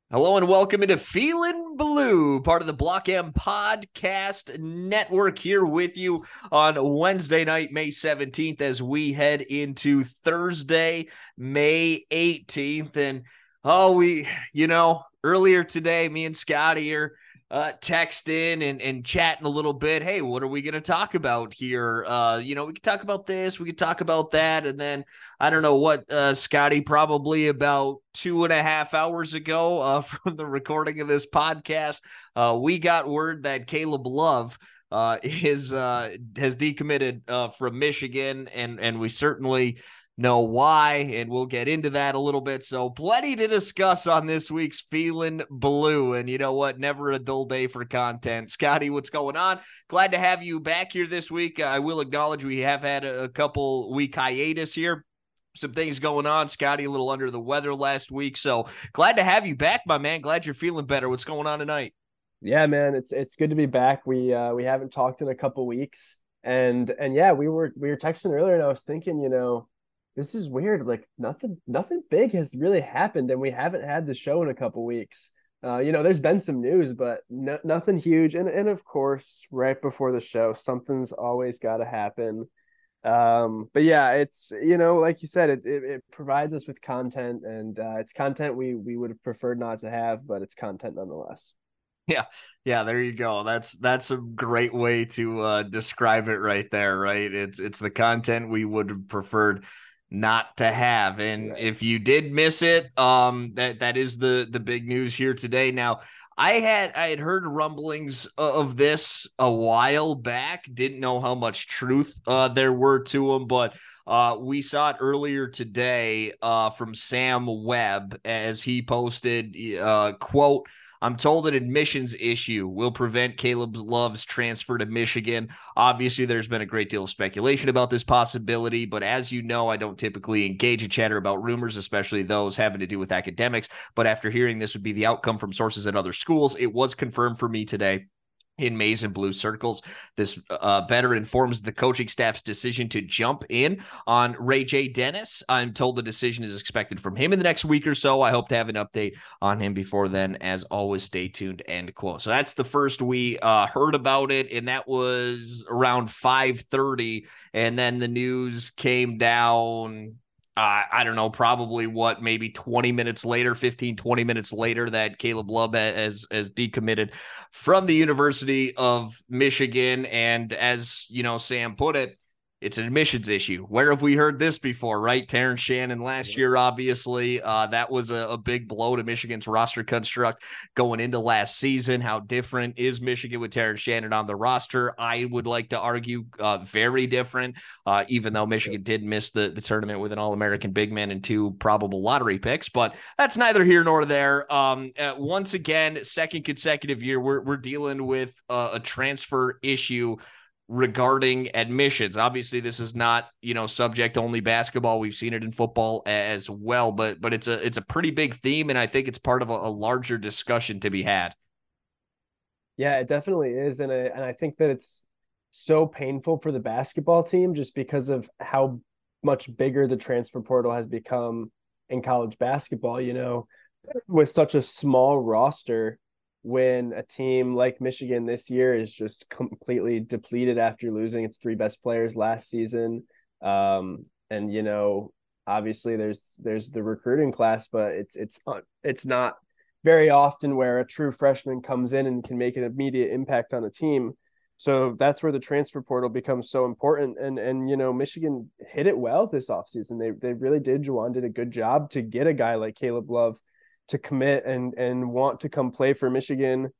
Hello and welcome into Feelin' Blue, part of the Block M Podcast Network, here with you on Wednesday night, May 17th, as we head into Thursday, May 18th. And earlier today, me and Scotty are texting and chatting a little bit. Hey, what are we going to talk about here? We could talk about this, we could talk about that, and then I don't know what, Scotty, probably about 2.5 hours ago from the recording of this podcast, we got word that Caleb Love has decommitted from Michigan, and we certainly know why, and we'll get into that a little bit. So plenty to discuss on this week's Feelin' Blue. And you know what? Never a dull day for content. Scotty, what's going on? Glad to have you back here this week. I will acknowledge we have had a couple week hiatus here. Some things going on. Scotty, a little under the weather last week. So glad to have you back, my man. Glad you're feeling better. What's going on tonight? Yeah, man, it's good to be back. We haven't talked in a couple weeks, and yeah, we were texting earlier, and I was thinking, this is weird. Like nothing big has really happened, and we haven't had the show in a couple weeks. There's been some news, but nothing huge. And of course, right before the show, something's always got to happen. But yeah, it's like you said, it provides us with content, and it's content we would have preferred not to have, but it's content nonetheless. Yeah, yeah, there you go. That's a great way to describe it right there, right? It's the content we would have preferred not to have. And if you Right. did miss it, that is the big news here today. Now, I had heard rumblings of this a while back, didn't know how much truth there were to them, but we saw it earlier today from Sam Webb as he posted, quote, I'm told an admissions issue will prevent Caleb Love's transfer to Michigan. Obviously, there's been a great deal of speculation about this possibility, but as you know, I don't typically engage in chatter about rumors, especially those having to do with academics. But after hearing this would be the outcome from sources at other schools, it was confirmed for me today in maize and blue circles. This better informs the coaching staff's decision to jump in on Ray J. Dennis. I'm told the decision is expected from him in the next week or so. I hope to have an update on him before then. As always, stay tuned, end quote. So that's the first we heard about it, and that was around 5:30, and then the news came down, I don't know, probably maybe 20 minutes later, 15, 20 minutes later, that Caleb Love has decommitted from the University of Michigan. And as you know, Sam put it, it's an admissions issue. Where have we heard this before, right? Terrence Shannon last Yep. year, obviously. That was a big blow to Michigan's roster construct going into last season. How different is Michigan with Terrence Shannon on the roster? I would like to argue very different, even though Michigan did miss the tournament with an All-American big man and two probable lottery picks. But that's neither here nor there. Once again, second consecutive year, we're dealing with a transfer issue regarding admissions. Obviously, this is not, subject only basketball. We've seen it in football as well, but it's a pretty big theme, and I think it's part of a larger discussion to be had. Yeah, it definitely is, and I think that it's so painful for the basketball team just because of how much bigger the transfer portal has become in college basketball. With such a small roster, when a team like Michigan this year is just completely depleted after losing its three best players last season, and obviously there's the recruiting class, but it's not very often where a true freshman comes in and can make an immediate impact on a team. So that's where the transfer portal becomes so important. And Michigan hit it well this offseason. They really did. Juwan did a good job to get a guy like Caleb Love to commit and want to come play for Michigan.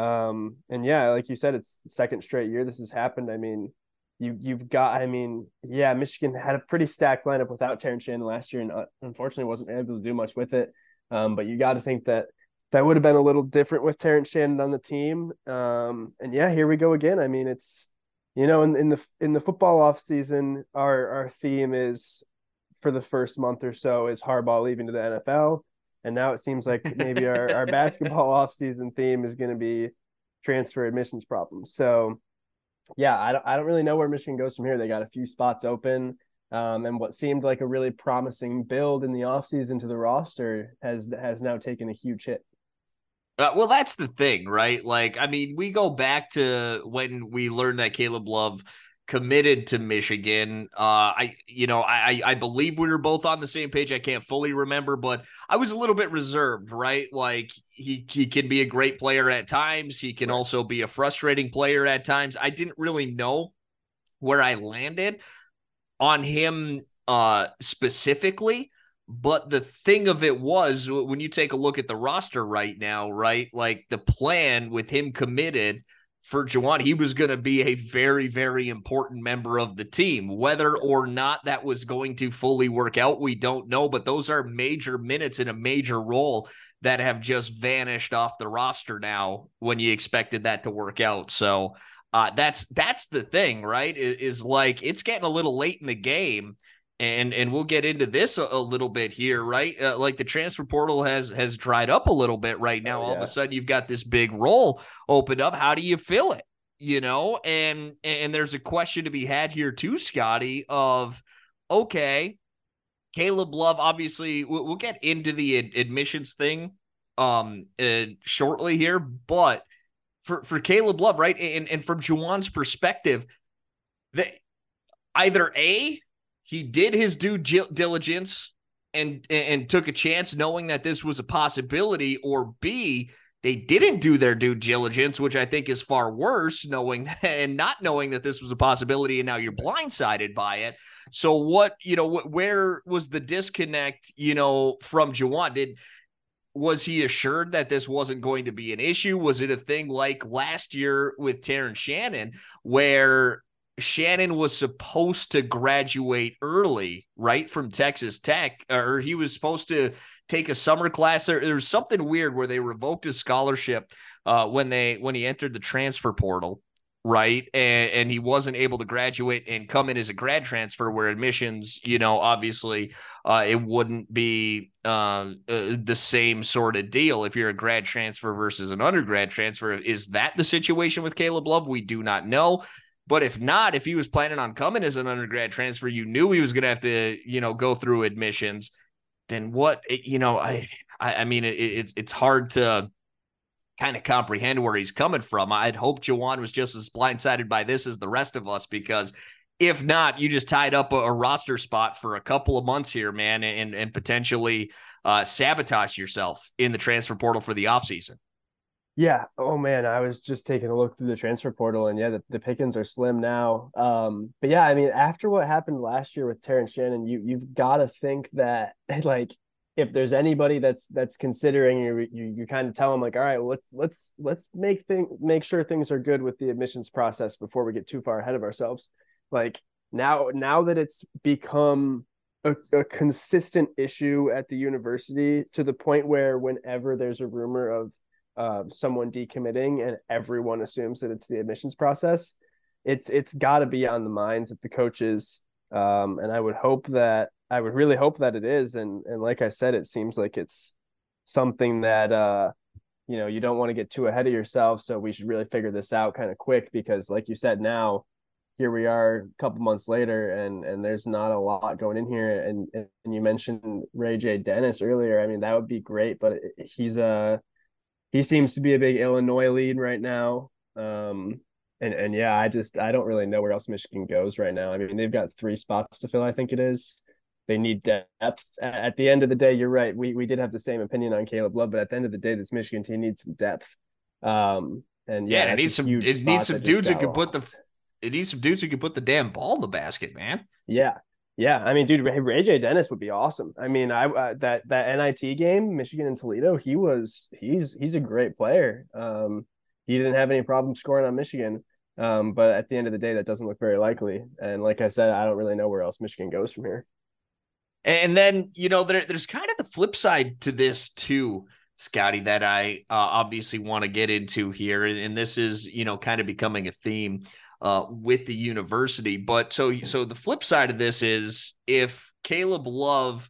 And yeah, like you said, it's the second straight year this has happened. I mean, yeah, Michigan had a pretty stacked lineup without Terrence Shannon last year, and unfortunately wasn't able to do much with it. But you got to think that that would have been a little different with Terrence Shannon on the team. And yeah, here we go again. I mean, it's in the football off season, our theme is for the first month or so is Harbaugh leaving to the NFL, and now it seems like maybe our basketball off season theme is going to be transfer admissions problems. So yeah, I don't really know where Michigan goes from here. They got a few spots open. And what seemed like a really promising build in the offseason to the roster has now taken a huge hit. Well, that's the thing, right? Like, I mean, we go back to when we learned that Caleb Love committed to Michigan. I believe we were both on the same page. I can't fully remember, but I was a little bit reserved, right? Like he can be a great player at times. He can Right. also be a frustrating player at times. I didn't really know where I landed on him specifically. But the thing of it was, when you take a look at the roster right now, right, like the plan with him committed for Juwan, he was going to be a very, very important member of the team. Whether Yeah. or not that was going to fully work out, we don't know. But those are major minutes in a major role that have just vanished off the roster now when you expected that to work out. So that's the thing, right? Is like it's getting a little late in the game, and we'll get into this a little bit here, right? Like the transfer portal has dried up a little bit right now. Oh All of a yeah. sudden, you've got this big role opened up. How do you fill it? And there's a question to be had here too, Scotty. Of okay, Caleb Love. Obviously, we'll get into the admissions thing shortly here, but for Caleb Love, right? And from Juwan's perspective, that either A, he did his due diligence and took a chance knowing that this was a possibility, or B, they didn't do their due diligence, which I think is far worse, knowing that, and not knowing that this was a possibility, and now you're blindsided by it. So where was the disconnect, from Juwan? Was he assured that this wasn't going to be an issue? Was it a thing like last year with Terrence Shannon, where Shannon was supposed to graduate early, right, from Texas Tech, or he was supposed to take a summer class? There was something weird where they revoked his scholarship when he entered the transfer portal, right, and he wasn't able to graduate and come in as a grad transfer, where admissions, obviously it wouldn't be the same sort of deal if you're a grad transfer versus an undergrad transfer. Is that the situation with Caleb Love? We do not know. But if not, if he was planning on coming as an undergrad transfer, you knew he was going to have to, go through admissions. Then what? I mean, it's hard to kind of comprehend where he's coming from. I'd hope Juwan was just as blindsided by this as the rest of us, because if not, you just tied up a roster spot for a couple of months here, man, and potentially sabotage yourself in the transfer portal for the offseason. Yeah. Oh man, I was just taking a look through the transfer portal, and yeah, the pickings are slim now. But yeah, I mean, after what happened last year with Terrence Shannon, you've got to think that like if there's anybody that's considering you kind of tell them like, all right, well, let's make sure things are good with the admissions process before we get too far ahead of ourselves. Like now that it's become a consistent issue at the university to the point where whenever there's a rumor of someone decommitting and everyone assumes that it's the admissions process, it's got to be on the minds of the coaches, and I would really hope that it is, and like I said, it seems like it's something that you don't want to get too ahead of yourself, so we should really figure this out kind of quick, because like you said, now here we are a couple months later, and there's not a lot going in here, and you mentioned Ray J Dennis earlier. I mean, that would be great, but he seems to be a big Illinois lead right now. And yeah, I don't really know where else Michigan goes right now. I mean, they've got 3 spots to fill, I think it is. They need depth. At the end of the day, you're right. We did have the same opinion on Caleb Love, but at the end of the day, this Michigan team needs some depth. And Yeah, yeah, and that's a huge it needs spot some that just dudes who got can put the lost. it needs some dudes who can put the damn ball in the basket, man. Yeah. Yeah, I mean, dude, Ray J Dennis would be awesome. I mean, I that NIT game, Michigan and Toledo, he's a great player. He didn't have any problem scoring on Michigan, but at the end of the day, that doesn't look very likely. And like I said, I don't really know where else Michigan goes from here. And then, there's kind of the flip side to this too, Scotty, that I obviously want to get into here. And this is, kind of becoming a theme with the university. But so the flip side of this is, if Caleb Love,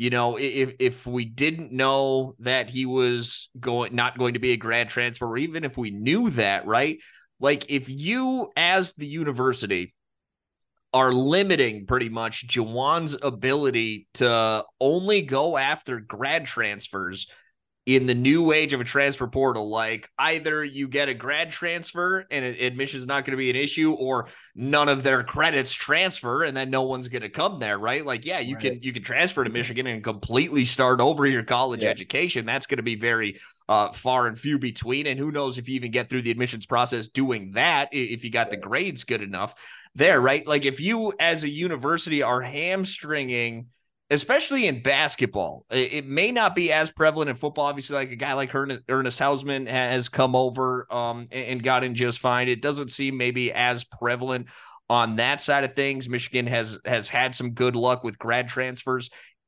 if we didn't know that he was not going to be a grad transfer, or even if we knew that, right? Like, if you as the university are limiting pretty much Juwan's ability to only go after grad transfers, in the new age of a transfer portal, like either you get a grad transfer and admission is not going to be an issue, or none of their credits transfer and then no one's going to come there, right? Like, yeah, Right. you can transfer to Michigan and completely start over your college Yeah. education. That's going to be very far and few between. And who knows if you even get through the admissions process doing that, if you got the grades good enough there, right? Like if you as a university are hamstringing, especially in basketball. It may not be as prevalent in football. Obviously, like a guy like Ernest Hausman has come over and got in just fine. It doesn't seem maybe as prevalent on that side of things. Michigan has had some good luck with grad transfers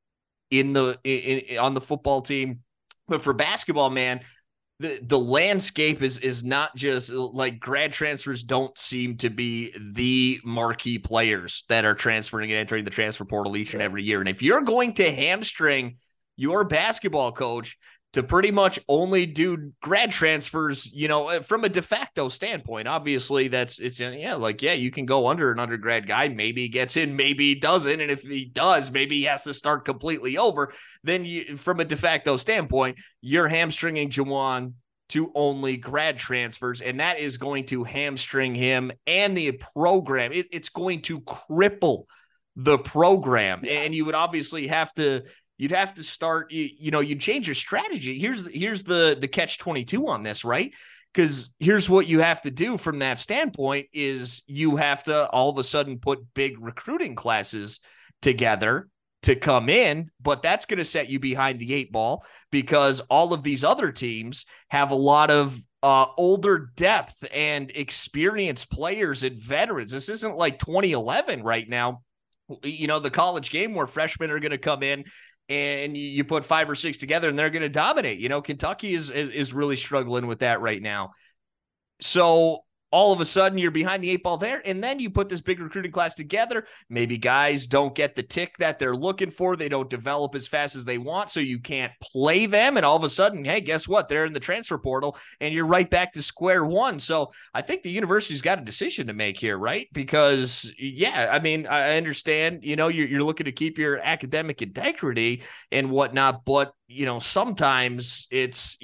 on the football team. But for basketball, man, the landscape is not just like grad transfers don't seem to be the marquee players that are transferring and entering the transfer portal each and every year. And if you're going to hamstring your basketball coach to pretty much only do grad transfers, from a de facto standpoint, obviously you can go under an undergrad guy. Maybe he gets in, maybe he doesn't. And if he does, maybe he has to start completely over. Then from a de facto standpoint, you're hamstringing Juwan to only grad transfers, and that is going to hamstring him and the program. It's going to cripple the program. Yeah. And you would obviously you'd have to start, you change your strategy. Here's the catch 22 on this, right? Because here's what you have to do from that standpoint is you have to all of a sudden put big recruiting classes together to come in, but that's going to set you behind the 8 ball because all of these other teams have a lot of older depth and experienced players and veterans. This isn't like 2011 right now, the college game where freshmen are going to come in and you put 5 or 6 together and they're going to dominate. Kentucky is really struggling with that right now. So all of a sudden you're behind the 8 ball there. And then you put this big recruiting class together. Maybe guys don't get the tick that they're looking for. They don't develop as fast as they want. So you can't play them. And all of a sudden, hey, guess what? They're in the transfer portal and you're right back to square one. So I think the university's got a decision to make here, right? Because I understand, you're looking to keep your academic integrity and whatnot, but sometimes it's,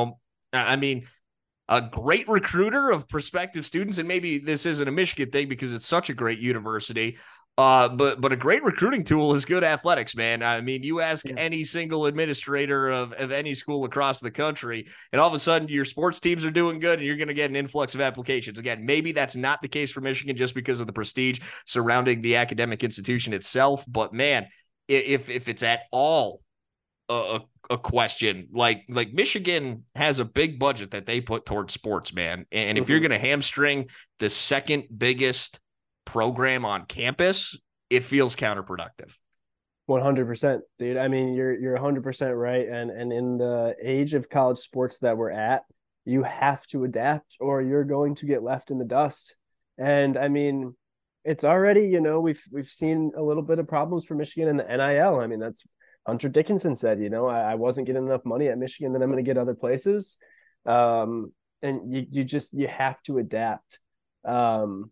a great recruiter of prospective students, and maybe this isn't a Michigan thing because it's such a great university, but a great recruiting tool is good athletics, man. I mean, you ask any single administrator of any school across the country, and all of a sudden your sports teams are doing good, and you're going to get an influx of applications. Again, maybe that's not the case for Michigan just because of the prestige surrounding the academic institution itself, but man, if it's at all a question, like Michigan has a big budget that they put towards sports, man. And if you're going to hamstring the second biggest program on campus, it feels counterproductive. 100%, dude. I mean, you're 100% right. And in the age of college sports that we're at, you have to adapt or you're going to get left in the dust. And I mean, it's already, we've seen a little bit of problems for Michigan in the NIL. I mean, that's Hunter Dickinson said, I wasn't getting enough money at Michigan that I'm going to get other places. And you have to adapt. And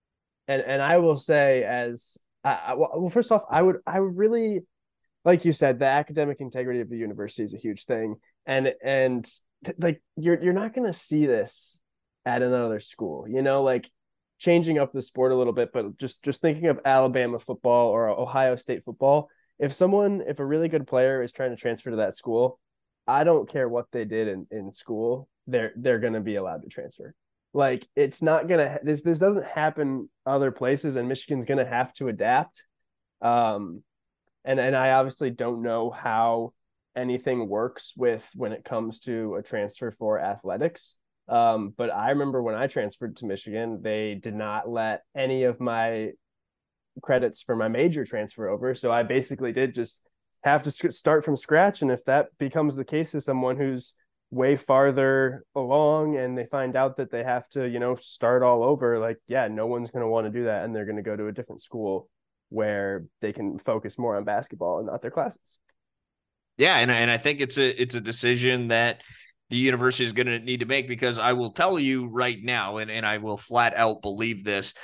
I will say well, first off, I would really, like you said, the academic integrity of the university is a huge thing. And like, you're not going to see this at another school, like changing up the sport a little bit, but just thinking of Alabama football or Ohio State football. If a really good player is trying to transfer to that school, I don't care what they did in school, they're going to be allowed to transfer. Like, it's not going to, this doesn't happen other places, and Michigan's going to have to adapt. And I obviously don't know how anything works when it comes to a transfer for athletics. But I remember when I transferred to Michigan, they did not let any of my credits for my major transfer over. So I basically did just have to start from scratch. And if that becomes the case with someone who's way farther along and they find out that they have to, start all over, like, yeah, no one's going to want to do that. And they're going to go to a different school where they can focus more on basketball and not their classes. Yeah. And I think it's a decision that the university is going to need to make, because I will tell you right now, and I will flat out believe this,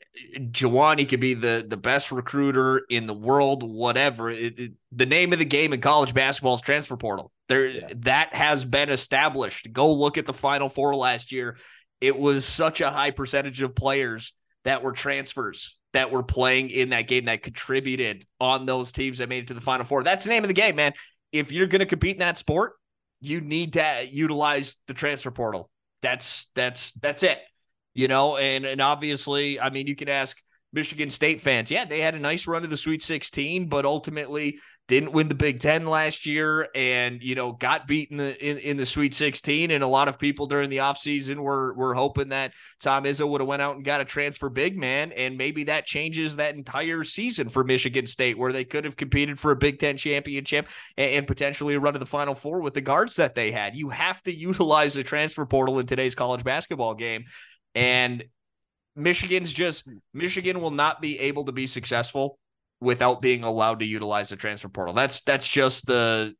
Juwan, he could be the best recruiter in the world, whatever. The name of the game in college basketball is transfer portal. Yeah. That has been established. Go look at the Final Four last year. It was such a high percentage of players that were transfers that were playing in that game that contributed on those teams that made it to the Final Four. That's the name of the game, man. If you're going to compete in that sport, you need to utilize the transfer portal. That's it. And obviously, I mean, you can ask Michigan State fans. Yeah, they had a nice run to the Sweet 16, but ultimately didn't win the Big Ten last year and, got beat in the Sweet 16. And a lot of people during the offseason were hoping that Tom Izzo would have went out and got a transfer big man. And maybe that changes that entire season for Michigan State, where they could have competed for a Big Ten championship and potentially a run to the Final Four with the guards that they had. You have to utilize the transfer portal in today's college basketball game. And Michigan will not be able to be successful without being allowed to utilize the transfer portal. That's just the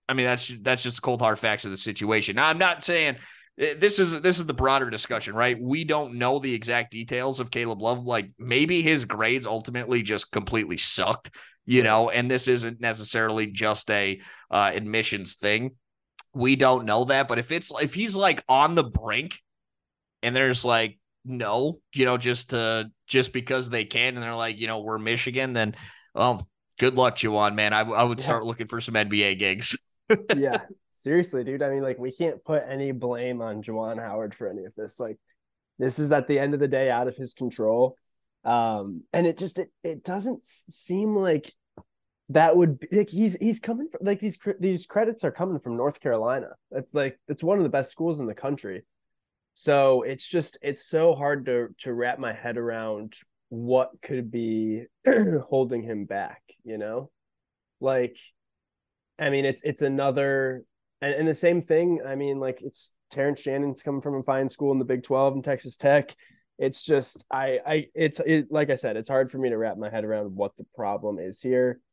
cold hard facts of the situation. Now, I'm not saying this is the broader discussion, right? We don't know the exact details of Caleb Love. Like, maybe his grades ultimately just completely sucked, and this isn't necessarily just a admissions thing. We don't know that, but if he's like on the brink, and there's like, no, just because they can, and they're like, we're Michigan, then, well, good luck, Juwan, man. I would start looking for some NBA gigs. Yeah, seriously, dude. I mean, like, we can't put any blame on Juwan Howard for any of this. Like, this is at the end of the day out of his control. And it doesn't seem like that would be like he's coming from, like, these credits are coming from North Carolina. It's one of the best schools in the country. So it's so hard to wrap my head around what could be holding him back, Like, I mean, it's another, and the same thing. I mean, like, it's Terrence Shannon's coming from a fine school in the Big 12 and Texas Tech. It's just, like I said, it's hard for me to wrap my head around what the problem is here.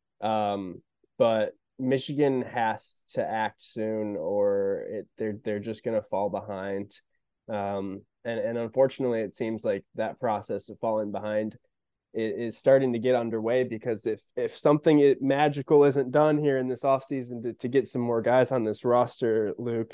But Michigan has to act soon, or they're just going to fall behind. And unfortunately, it seems like that process of falling behind is starting to get underway, because if something magical isn't done here in this offseason to get some more guys on this roster, Luke,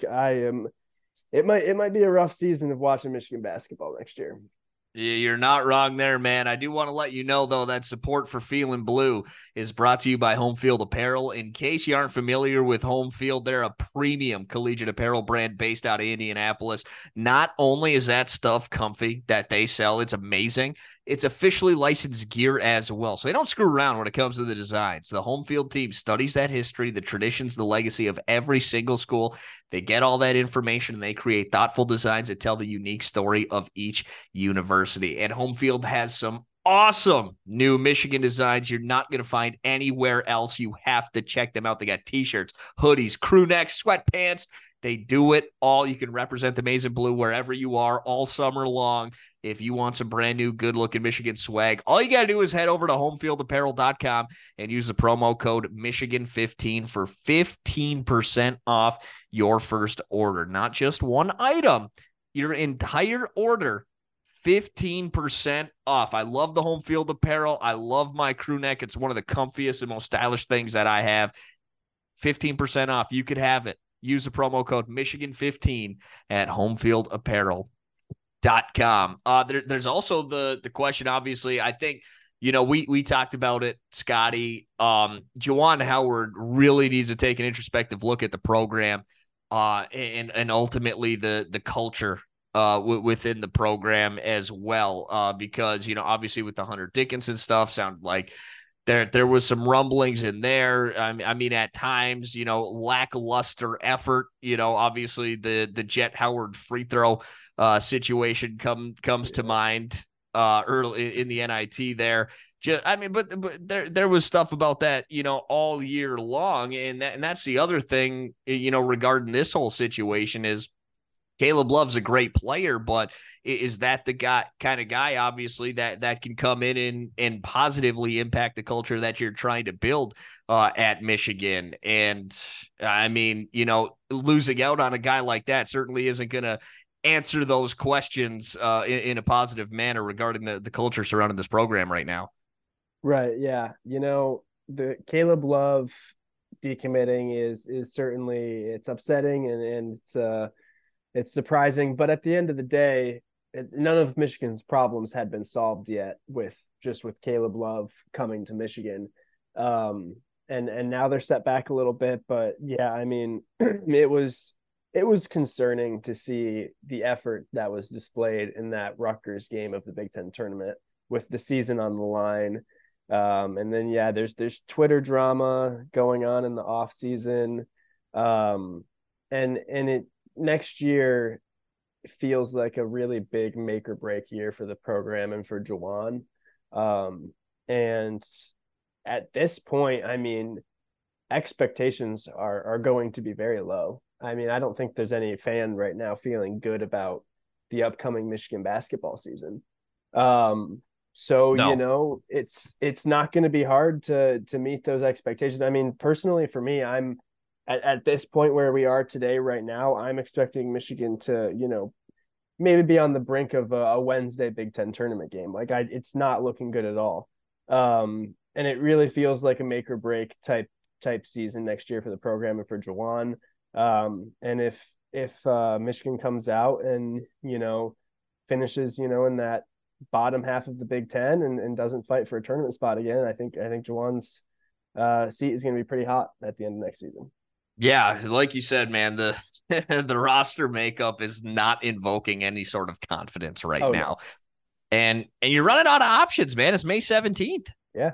it might be a rough season of watching Michigan basketball next year. You're not wrong there, man. I do want to let you know, though, that support for Feeling Blue is brought to you by Home Field Apparel. In case you aren't familiar with Home Field, they're a premium collegiate apparel brand based out of Indianapolis. Not only is that stuff comfy that they sell, it's amazing. It's officially licensed gear as well. So they don't screw around when it comes to the designs. The Home Field team studies that history, the traditions, the legacy of every single school. They get all that information and they create thoughtful designs that tell the unique story of each university. And Home Field has some awesome new Michigan designs you're not going to find anywhere else. You have to check them out. They got t-shirts, hoodies, crew necks, sweatpants. They do it all. You can represent the Maize and Blue wherever you are all summer long. If you want some brand new, good-looking Michigan swag, all you got to do is head over to homefieldapparel.com and use the promo code Michigan15 for 15% off your first order. Not just one item, your entire order, 15% off. I love the Home Field apparel. I love my crew neck. It's one of the comfiest and most stylish things that I have. 15% off. You could have it. Use the promo code Michigan15 at homefieldapparel.com. There's also the question, obviously, I think, we talked about it, Scotty. Juwan Howard really needs to take an introspective look at the program and ultimately the culture within the program as well, because, obviously with the Hunter Dickinson stuff, sounded like there was some rumblings in there. I mean, at times, lackluster effort. Obviously the Jet Howard free throw situation comes to mind early in the NIT there. But there was stuff about that, all year long, and that's the other thing, regarding this whole situation is Caleb Love's a great player, but is that the kind of guy, obviously, that can come in and positively impact the culture that you're trying to build at Michigan? And I mean, losing out on a guy like that certainly isn't going to answer those questions in a positive manner regarding the culture surrounding this program right now. Right. Yeah. The Caleb Love decommitting is certainly it's upsetting and it's surprising, but at the end of the day, none of Michigan's problems had been solved yet with Caleb Love coming to Michigan. And now they're set back a little bit, but yeah, I mean, it was concerning to see the effort that was displayed in that Rutgers game of the Big Ten tournament with the season on the line. And then yeah, there's Twitter drama going on in the off season. And it next year feels like a really big make or break year for the program and for Juwan. And at this point, I mean, expectations are going to be very low. I mean, I don't think there's any fan right now feeling good about the upcoming Michigan basketball season. So No. it's not going to be hard to meet those expectations. I mean, personally for me, I'm at this point where we are today, right now, I'm expecting Michigan to, maybe be on the brink of a Wednesday Big Ten tournament game. It's not looking good at all. And it really feels like a make or break type season next year for the program and for Juwan. And if Michigan comes out and finishes in that bottom half of the Big Ten and doesn't fight for a tournament spot again, I think Juwan's seat is going to be pretty hot at the end of next season. Yeah, like you said, man, the the roster makeup is not invoking any sort of confidence right Oh no. now. And you're running out of options, man. It's May 17th. Yeah.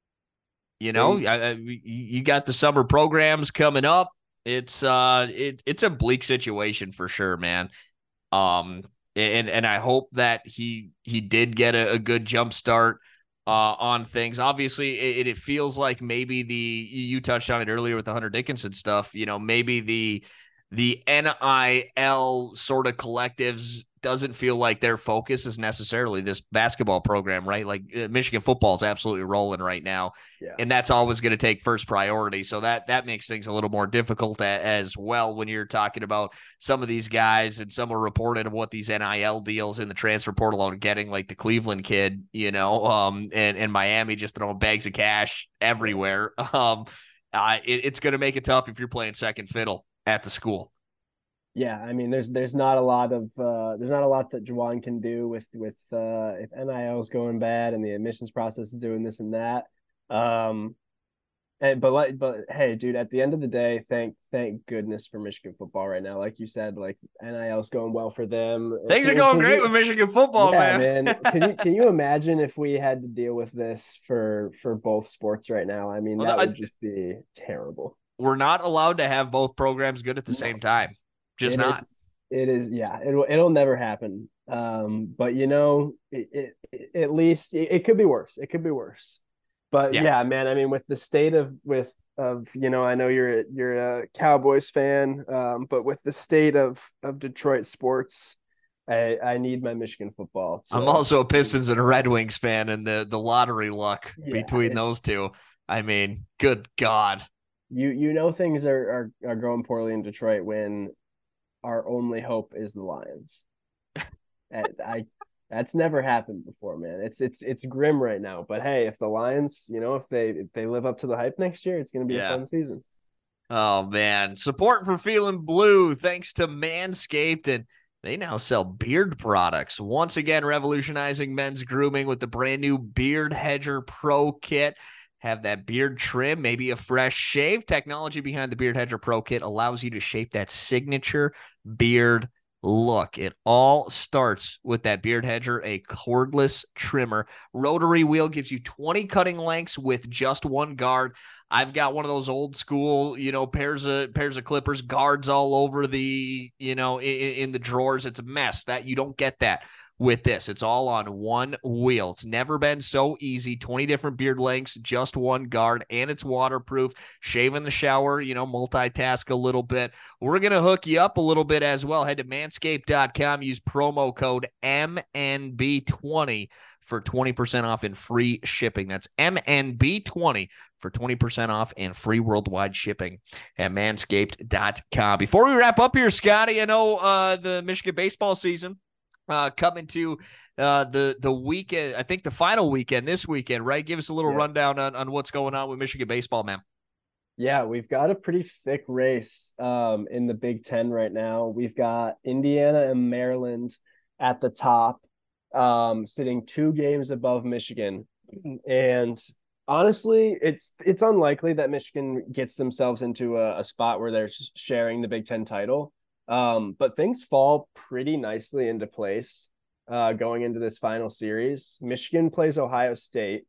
You got the summer programs coming up. It's it's a bleak situation for sure, man. And I hope that he did get a good jump start on things. Obviously, it feels like maybe you touched on it earlier with the Hunter Dickinson stuff. Maybe the NIL sort of collectives doesn't feel like their focus is necessarily this basketball program, right? Like Michigan football is absolutely rolling right now. Yeah. And that's always going to take first priority. So that makes things a little more difficult as well when you're talking about some of these guys, and some are reported of what these NIL deals in the transfer portal are getting, like the Cleveland kid, and Miami just throwing bags of cash everywhere. It's going to make it tough if you're playing second fiddle at the school. Yeah, I mean, there's not a lot that Juwan can do with if NIL is going bad and the admissions process is doing this and that. But hey, dude, at the end of the day, thank goodness for Michigan football right now. Like you said, like NIL is going well for them. Things are going great with Michigan football, yeah, man. Can you imagine if we had to deal with this for both sports right now? I mean, that would just be terrible. We're not allowed to have both programs good at the same time. Just not. It is. Yeah. It'll never happen. But at least it could be worse. It could be worse. But yeah, man. I mean, with the state of I know you're a Cowboys fan, but with the state of Detroit sports, I need my Michigan football. I'm also a Pistons and a Red Wings fan, and the lottery luck between those two. I mean, good God. Things are going poorly in Detroit when our only hope is the Lions. That's never happened before, man. It's grim right now. But hey, if the Lions, if they live up to the hype next year, it's going to be a fun season. Oh man, support for Feeling Blue thanks to Manscaped, and they now sell beard products. Once again, revolutionizing men's grooming with the brand new Beard Hedger Pro Kit. Have that beard trim, maybe a fresh shave. Technology behind the Beard Hedger Pro Kit allows you to shape that signature beard look. It all starts with that Beard Hedger, a cordless trimmer. Rotary wheel gives you 20 cutting lengths with just one guard. I've got one of those old school, pairs of clippers, guards all over the, in the drawers. It's a mess. That you don't get that with this. It's all on one wheel. It's never been so easy. 20 different beard lengths, just one guard, and it's waterproof. Shave in the shower, multitask a little bit. We're going to hook you up a little bit as well. Head to manscaped.com. Use promo code MNB20 for 20% off and free shipping. That's MNB20 for 20% off and free worldwide shipping at manscaped.com. Before we wrap up here, Scotty, I know the Michigan baseball season coming to the weekend, I think the final weekend this weekend, right? Give us a little rundown on what's going on with Michigan baseball, man. Yeah, we've got a pretty thick race in the Big Ten right now. We've got Indiana and Maryland at the top, sitting 2 games above Michigan. And honestly, it's unlikely that Michigan gets themselves into a spot where they're sharing the Big Ten title. But things fall pretty nicely into place going into this final series. Michigan plays Ohio State,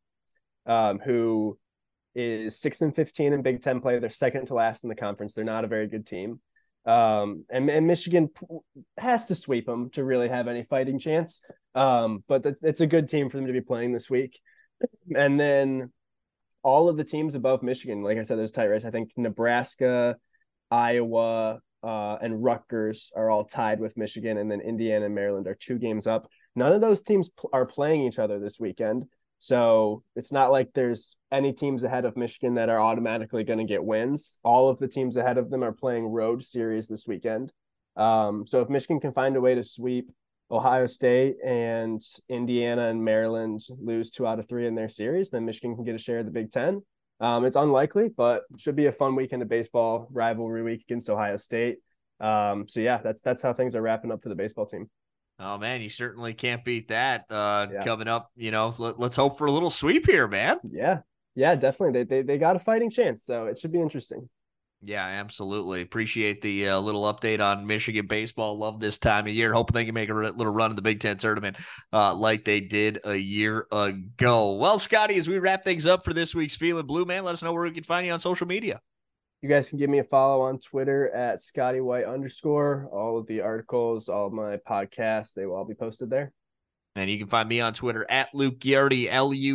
who is 6-15 in Big Ten play. They're second to last in the conference. They're not a very good team. And Michigan has to sweep them to really have any fighting chance. But it's a good team for them to be playing this week. And then all of the teams above Michigan, like I said, there's tight race. I think Nebraska, Iowa, and Rutgers are all tied with Michigan. And then Indiana and Maryland are 2 games up. None of those teams are playing each other this weekend. So it's not like there's any teams ahead of Michigan that are automatically going to get wins. All of the teams ahead of them are playing road series this weekend. So if Michigan can find a way to sweep Ohio State and Indiana and Maryland lose 2 out of 3 in their series, then Michigan can get a share of the Big Ten. It's unlikely, but should be a fun weekend of baseball, rivalry week against Ohio State. So yeah, that's how things are wrapping up for the baseball team. Oh, man, you certainly can't beat that coming up. Let's hope for a little sweep here, man. Yeah, definitely. They got a fighting chance, so it should be interesting. Yeah, absolutely. Appreciate the little update on Michigan baseball. Love this time of year. Hoping they can make a little run in the Big Ten tournament like they did a year ago. Well, Scotty, as we wrap things up for this week's Feeling Blue, man, let us know where we can find you on social media. You guys can give me a follow on Twitter at ScottyWhite_. All of the articles, all of my podcasts, they will all be posted there. And you can find me on Twitter at Luke Ghiardi,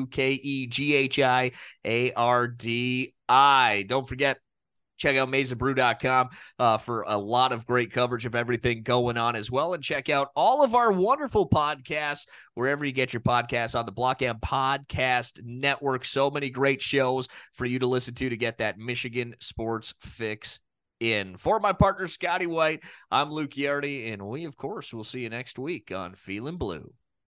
LUKEGHIARDI. Don't forget, check out MaizenBrew.com for a lot of great coverage of everything going on as well. And check out all of our wonderful podcasts wherever you get your podcasts on the Block M Podcast Network. So many great shows for you to listen to get that Michigan sports fix in. For my partner, Scotty White, I'm Luke Ghiardi, and we, of course, will see you next week on Feeling Blue.